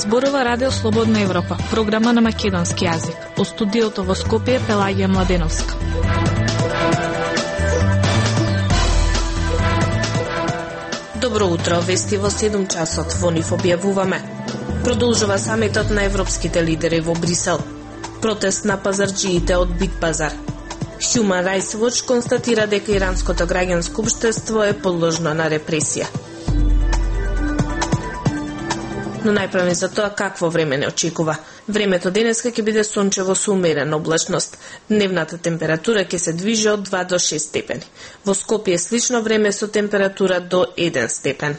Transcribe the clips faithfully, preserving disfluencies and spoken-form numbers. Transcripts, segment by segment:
Зборува Радио Слободна Европа, програма на македонски јазик. Во студиото во Скопје Пелагија Младеновска. Добро утро, вести во седум часот. Во нив објавуваме. Продолжува самитот на европските лидери во Брисел. Протест на пазарџиите од Битпазар. Human Rights Watch констатира дека иранското граѓанско општество е подложно на репресија. Но најпрвен за тоа какво време не очекува. Времето денеска ќе биде сончево со умерена облачност. Дневната температура ќе се движи од два до шест степени. Во Скопје слично време со температура до еден степен.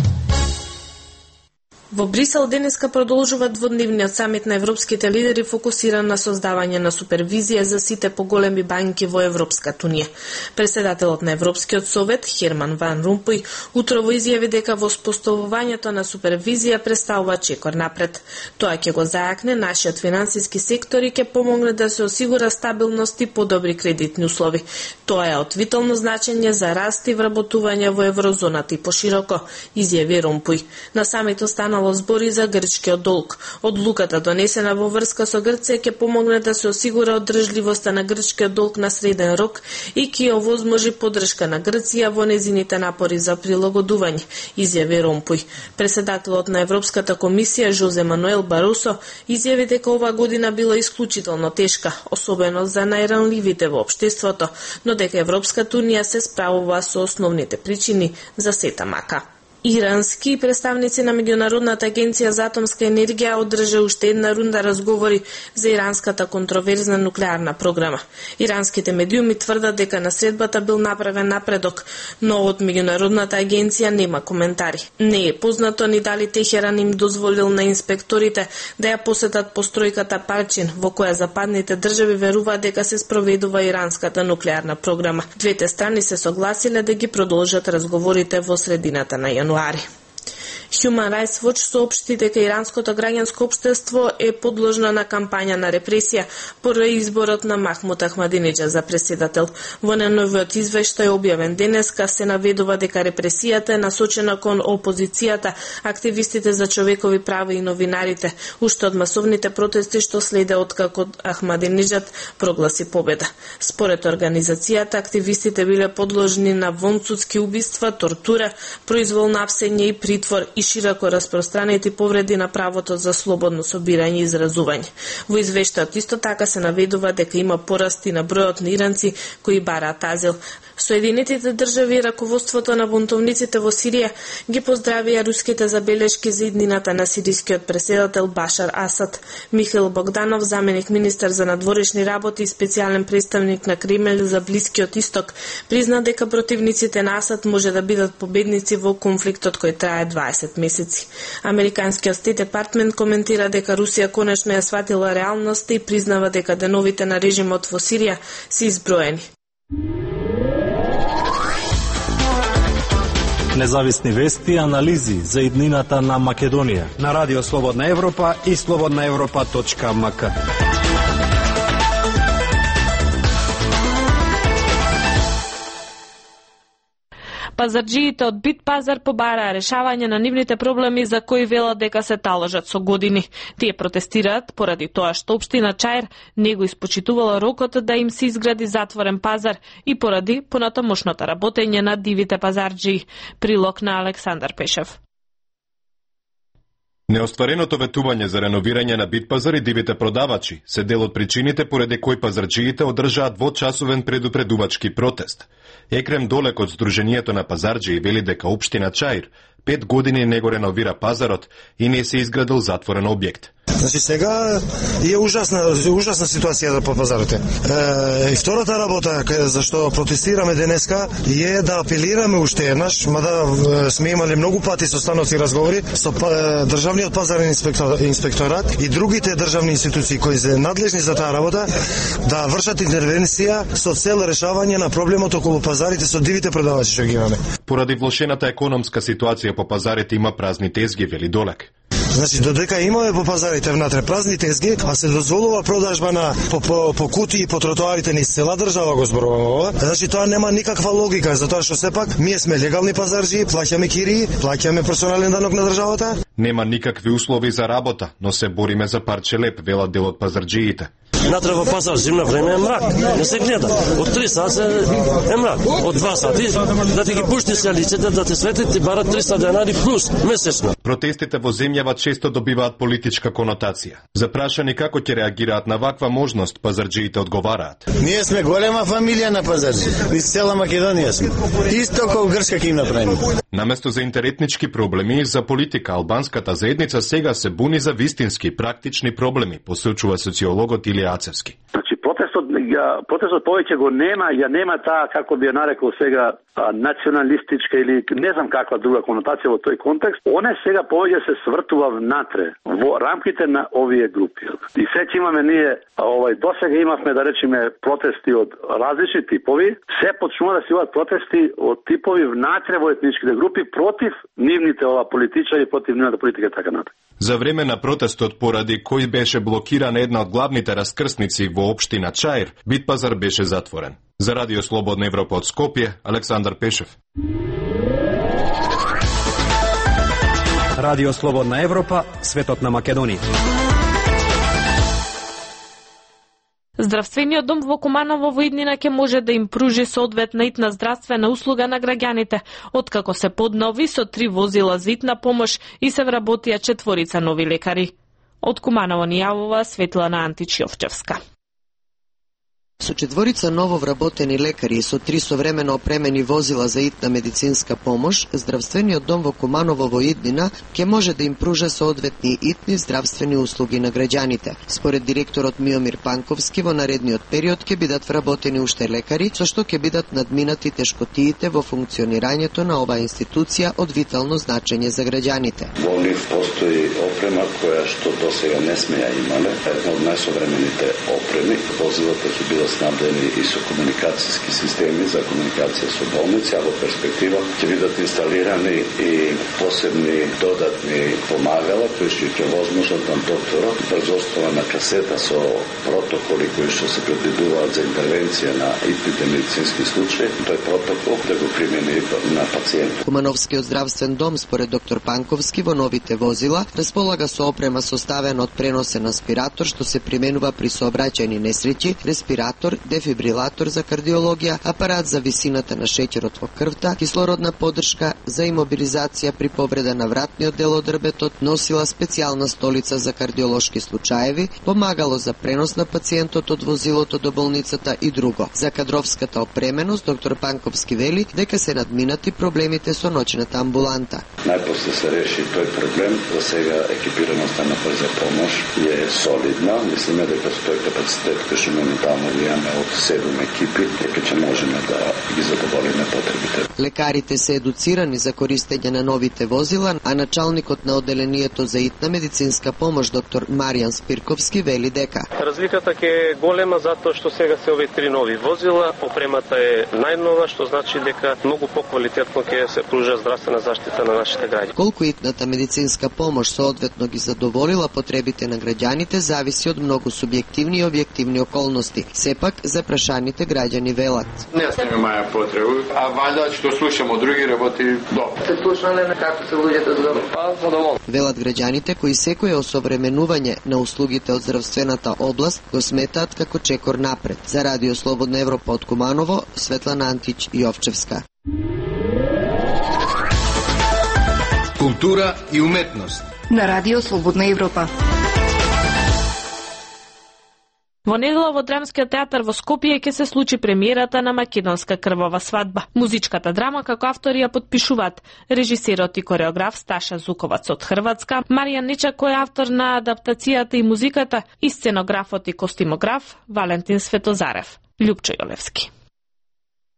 Во Брисел денеска продолжува дводневниот самит на европските лидери фокусиран на создавање на супервизија за сите поголеми банки во Европската унија. Председателот на Европскиот совет Херман Ван Румпој утрово изјави дека воспоставувањето на супервизија представува чекор напред. Тоа ќе го зајакне нашиот финансиски сектор и ќе помогне да се осигура стабилност и подобри кредитни услови. Тоа е од витално значење за раст и вработување во еврозоната и пошироко, изјави Румпој. На самитот станало збори за грчкиот долг. Одлуката донесена во врска со Грција ќе помогне да се осигура одржливоста на грчкиот долг на среден рок и ќе овозможи поддршка на Грција во незините напори за прилагодување, изјави Румпој. Председателот на Европската комисија Жозе Мануел Баросо изјави дека оваа година била исклучително тешка, особено за најранливите во општеството, но дека Европската унија се справува со основните причини за сета мака. Ирански представници на Меѓународната агенција за атомска енергија одржа уште една рунда разговори за иранската контроверзна нуклеарна програма. Иранските медиуми тврдат дека на средбата бил направен напредок, но од Меѓународната агенција нема коментари. Не е познато ни дали Техеран им дозволил на инспекторите да ја посетат постројката Парчин, во која западните држави веруваат дека се спроведува иранската нуклеарна програма. Двете страни се согласиле да ги продолжат разговорите во средината на јануари. Human Rights Watch соопшти дека иранското граѓанско општество е подложно на кампања на репресија поради изборот на Махмуд Ахмадинеџад за председател. Во најновиот извештај објавен денеска се наведува дека репресијата е насочена кон опозицијата, активистите за човекови права и новинарите, уште од масовните протести што следе откако Ахмадинеџад прогласи победа. Според организацијата, активистите биле подложни на вонсудски убиства, тортура, произволно апсење и притвор и широко распространети повреди на правото за слободно собирање и изразување. Во извештајот исто така се наведува дека има порасти на бројот на иранци кои бараат азил. Соединетите држави и раководството на бунтовниците во Сирија ги поздравија руските забелешки за иднината на сирискиот председател Башар Асад. Михаил Богданов, заменик министар за надворешни работи и специјален представник на Кремљ за Блискиот исток, призна дека противниците на Асад може да бидат победници во конфликтот кој трае дваесет месеци. Американскиот Стейт Департмент коментира дека Русија конечно ја сватила реалноста и признава дека деновите на режимот во Сирија се изброени. Независни вести и анализи за иднината на Македонија на Радио Слободна Европа и слободна европа точка ем ка. Пазарџиите од Битпазар побараа решавање на нивните проблеми за кои велат дека се таложат со години. Тие протестираат поради тоа што општина Чаир не го испочитувала рокот да им се изгради затворен пазар и поради понатамошното работење на дивите пазарџии. Прилог на Александар Пешев. Неоствареното ветување за реновирање на Битпазар и дивите продавачи се дел од причините поради кои пазарџиите одржаат двочасовен предупредувачки протест. Екрем Долек од Сдруженијето на пазарџии вели дека општина Чаир пет години не го реновира пазарот и не се изградил затворен објект. Значи сега е ужасна ужасна ситуација по пазарите. Е, и втората работа зашто протестираме денеска е да апелираме уште еднаш, мада сме имали многу пати состаноци и разговори со државниот пазарен инспектор, инспекторат и другите државни институции кои се надлежни за таа работа да вршат интервенција со цел решавање на проблемот околу пазарите со дивите продавачи што ги имаме. Поради влошената економска ситуација по пазарите има празни тезги, вели Долек. Значи додека имаме по пазарите внатре празни тезги, а се дозволува продажба на по, по, по кутии по тротоарите низ цела држава, го зборувам ова. Значи тоа нема никаква логика, затоа што сепак ние сме легални пазарџи, плаќаме кирии, плаќаме персонален данок на државата. Нема никакви услови за работа, но се бориме за парче леп, велат дел од пазарџиите. Натре во пазар зимно време е мрак, не се гледа. Од три сати е мрак, од два сати да ти ги пушти се лицето, да те свети, ти барат триста денари плюс месечно. Протестите во земјава често добиваат политичка конотација. Запрашани како ќе реагираат на ваква можност, пазарџиите одговараат. Ние сме голема фамилија на пазарџи, из цела Македонија сме. Исто како Грчка ќе им направиме. Наместо за интеретнички проблеми, за политика, албанската заедница сега се буни за вистински, практични проблеми, посочува социологот Илија Ацевски. Значи, протестот, протестот повеќе го нема, ја нема таа, како би ја нарекол сега, националистичка или не знам каква друга конотација во тој контекст. Оне сега повеќе се свртува внатре, во рамките на овие групи. И сега имаме ние, овај, досега имавме, да речеме, протести од различни типови, се почнува да се имаат протести од типови внатре во етничките групи против нивните ова политичари, против нивната политика така натаму. За време на протестот поради кој беше блокирана една од главните раскрсници во општина Чаир, Битпазар беше затворен. За Радио Слободна Европа од Скопје, Александар Пешев. Радио Слободна Европа, светот на Македонија. Здравствениот дом во Куманово во иднина ќе може да им пружи соодветна итна здравствена услуга на граѓаните, откако се поднови со три возила за итна помош и се вработија четворица нови лекари. Од Куманово ни јавува Светлана Антич Јовчевска. Со четворица ново вработени лекари и со три современо опремени возила за итна медицинска помош, здравствениот дом во Куманово во иднина ќе може да им пружа соодветни итни здравствени услуги на граѓаните. Според директорот Миомир Панковски, во наредниот период ќе бидат вработени уште лекари, со што ќе бидат надминати тешкотиите во функционирањето на оваа институција од витално значење за граѓаните. Во нив постои опрема која што досега не сме ја имале. Една од најсовремените опреми, возилата се била снабдени и со комуникацијски системи за комуникација со болници, а во перспектива ќе бидат инсталирани и посебни додатни помагала кои што ќе возможат на докторот брзоствена на касета со протоколи кои што се предвидуваат за интервенција на итните медицински случаи, тој протокол да го примени на пациентот. Кумановскиот здравствен дом, според доктор Панковски, во новите возила располага со опрема составена од преносен аспиратор што се применува при сообраќајни несреќи, респиратор, дефибрилатор за кардиологија, апарат за висината на шеќерот во крвта, кислородна поддршка за имобилизација при повреда на вратниот дел од рбетот, носила специјална столица за кардиолошки случаеви, помагало за пренос на пациентот од возилото до болницата и друго. За кадровската опременост, доктор Панковски вели дека се надминати проблемите со ноќната амбуланта. Најпосле се реши тој проблем, за сега екипираноста на брза помош е солидна. Мислиме дека со тој капацитет кој што моментално имаме од седум екипи, дека ќе можеме да ги задоволиме потребите. Лекарите се едуцирани за користење на новите возила, а началникот на одделението за итна медицинска помош доктор Маријан Спирковски вели дека разликата ќе е голема затоа што сега се овие три нови возила, опремата е најнова, што значи дека многу поквалитетно ќе се пружа здравствена заштита на нашите граѓани. Колку итната медицинска помош соодветно ги задоволила потребите на граѓаните зависи од многу субјективни и објективни околности. Сепак, запрашаните граѓани велат. Не сме маја потребу, а вајда што слушамо други работи добро. Се слушнале на како се луѓето добро? Па, задоволно. Велат граѓаните кои секој осовременување на услугите од здравствената област го сметаат како чекор напред. За Радио Слободна Европа од Куманово, Светлана Антич Јовчевска. Култура и уметност на Радио Слободна Европа. Во недела во Драмскиот театар во Скопје ќе се случи премиерата на Македонска крвава свадба. Музичката драма како автори ја подпишуваат режисерот и кореограф Сташа Зуковац од Хрватска, Маријан Ничак кој е автор на адаптацијата и музиката, и сценографот и костимограф Валентин Светозарев. Љупчо Јолевски.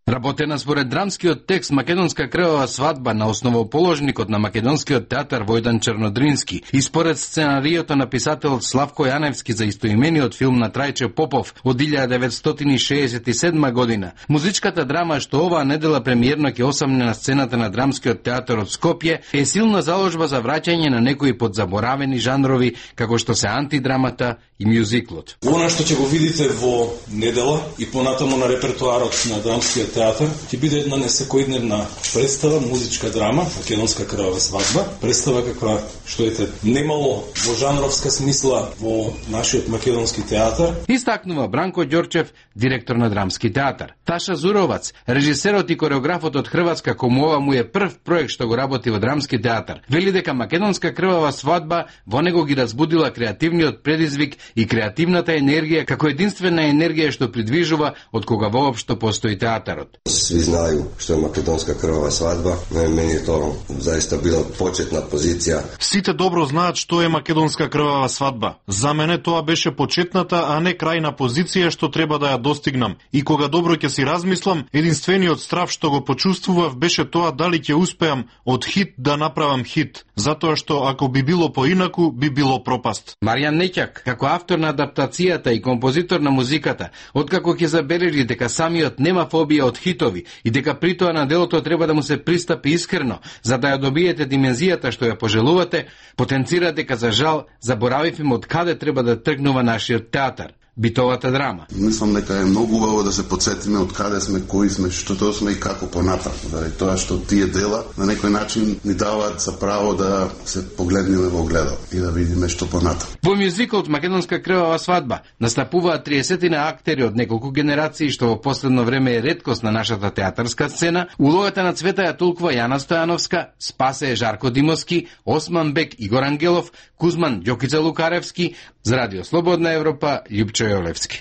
Работена според драмскиот текст Македонска крвава свадба на основоположникот на македонскиот театар Војдан Чернодрински и според сценариото на писателот Славко Јаневски за истоимениот филм на Трајче Попов од илјада деветстотини шеесет и седма година, музичката драма што оваа недела премиерно ќе осамне на сцената на драмскиот театар од Скопје е силна заложба за враќање на некои подзаборавени жанрови како што се антидрамата и мюзиклот. Она што ќе го видите во недела и понатаму на репертоарот на драмскиот театар ќе биде една несекојдневна представа, музичка драма, Македонска крвава свадба, представа каква што ете немало во жанровска смисла во нашиот македонски театар. Истакнува Бранко Ѓорчев, директор на драмски театар. Таша Зуровац, режисерот и кореографот од Хрватска, кому ова му е прв проект што го работи во драмски театар, вели дека Македонска крвава свадба во него ги разбудила креативниот предизвик и креативната енергија како единствена енергија што придвижува од кога воопшто постои театарот. Сви знају што е Македонска крвава свадба, мене е тоа заиста била почетна позиција. Сите добро знаат што е Македонска крвава свадба. За мене тоа беше почетната, а не крајна позиција што треба да ја достигнам. И кога добро ќе си размислам, единствениот страв што го почувствував беше тоа дали ќе успеам од хит да направам хит, затоа што ако би било поинаку, би било пропаст. Маријан Неќак, како автор на адаптацијата и композитор на музиката, откако ќе забележи дека самиот нема фобија од хитови и дека притоа на делото треба да му се пристапи искрено, за да ја добиете димензијата што ја пожелувате, потенцира дека за жал заборавивме од каде треба да тргнува нашиот театар. Битовата драма. Мислам дека е многу убаво да се подсетиме од каде сме, кои сме, што тоа сме и како понатаму. Заради тоа што тие дела на некој начин ни даваат за право да се погледнеме во огледало и да видиме што понатаму. Во мюзиколот Македонска крвава свадба настапуваат триесетина актери од неколку генерации, што во последно време е реткост на нашата театарска сцена. Улогата на Цвета ја толкува Јана Стојановска, Спасе Жарко Димовски, Осман Бек Игор Ангелов, Кузман Ѓокица Лукаревски, за Радио Слободна Европа Љупчо Јолевски.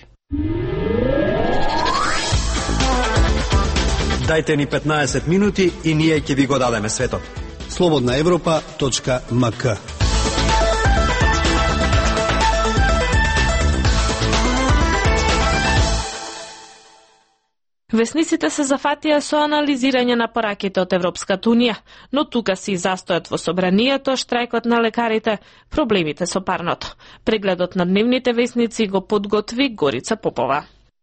Дајте ни петнаесет минути и ние ќе ви го дадеме светот. слободна европа точка ем ка. Весниците се зафатија со анализирање на пораките од Европската Унија, но тука си застојат во собранието, штрајкот на лекарите, проблемите со парното. Прегледот на дневните весници го подготви Горица Попова.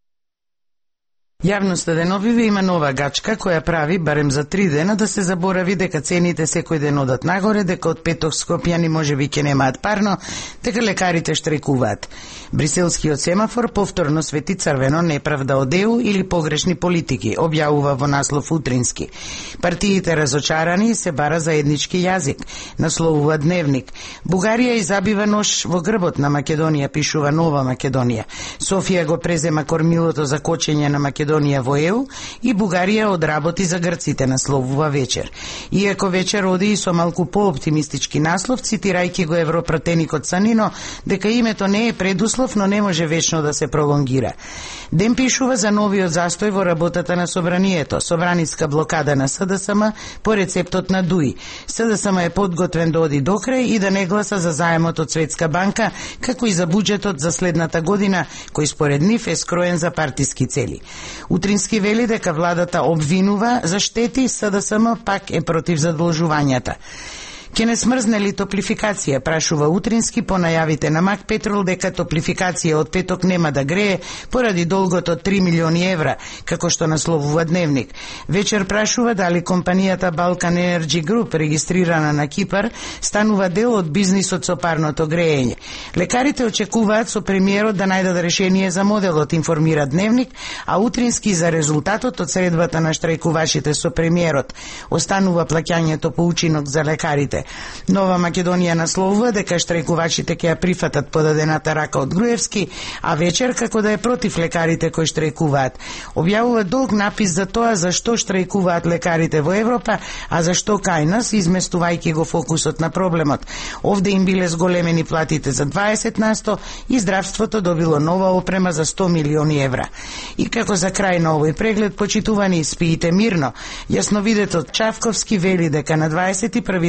Јавноста деновиве има нова гачка која прави барем за три дена да се заборави дека цените секој ден одат нагоре, дека од петок скопјани можеби ќе немаат парно, дека лекарите штрајкуваат. Бриселскиот семафор повторно свети црвено, неправда од Е У или погрешни политики, објавува во наслов Утрински. Партиите разочарани се бара заеднички јазик, насловува Дневник. Бугарија изабива нож во грбот на Македонија, пишува Нова Македонија. Софија го презема кормилото за кочење на Македонија во Е У и Бугарија одработи за грците, насловува Вечер. Иако Вечер оди и со малку пооптимистички наслов, цитирајќи го европратеникот Санино, дека името не е предуслов, но не може вечно да се пролонгира. Ден пишува за новиот застој во работата на собранието, собраниска блокада на С Д С М по рецептот на Дуи. С Д С М е подготвен да оди до крај и да не гласа за заемот од Светска банка, како и за буџетот за следната година, кој според нив е скроен за партиски цели. Утрински вели дека владата обвинува за штети, С Д С М пак е против задолжувањата. Ке не смрзне ли топлификација, прашува Утрински по најавите на Мак Петрол дека топлификација од петок нема да грее поради долгот од три милиони евра, како што насловува Дневник. Вечер прашува дали компанијата Balkan Energy Group, регистрирана на Кипар, станува дел од бизнисот со парното греење. Лекарите очекуваат со премиерот да најдат решение за моделот, информира Дневник, а Утрински за резултатот од средбата на штрајкувачите со премиерот. Останува плаќањето по учинок за лекарите. Нова Македонија насловува дека штрајкувачите ќе ја прифатат подадената рака од Груевски, а Вечер како да е против лекарите кои штрајкуваат. Објавува долг напис за тоа зашто штрајкуваат лекарите во Европа, а зашто кај нас, изместувајќи го фокусот на проблемот. Овде им биле зголемени платите за дваесет на сто и здравството добило нова опрема за сто милиони евра. И како за крај на овој преглед, почитувани, спиите мирно. Јасновидетот Чавковски вели дека на дваесет и први декември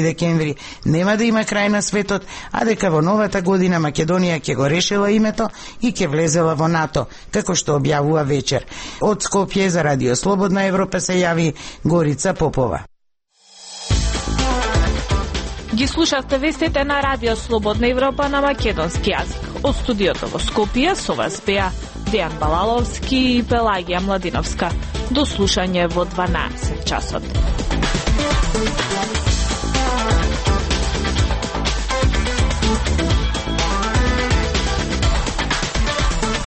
септември нема да има крај на светот, а дека во новата година Македонија ќе го решила името и ќе влезела во НАТО, како што објавува вечер. Од Скопје за Радио Слободна Европа се јави Горица Попова. Ги слушавте вестите на Радио Слободна Европа на македонски јазик. Од студиото во Скопје со вас беа Дејан Балаловски и Пелагија Младиновска. До слушање во дванаесет часот.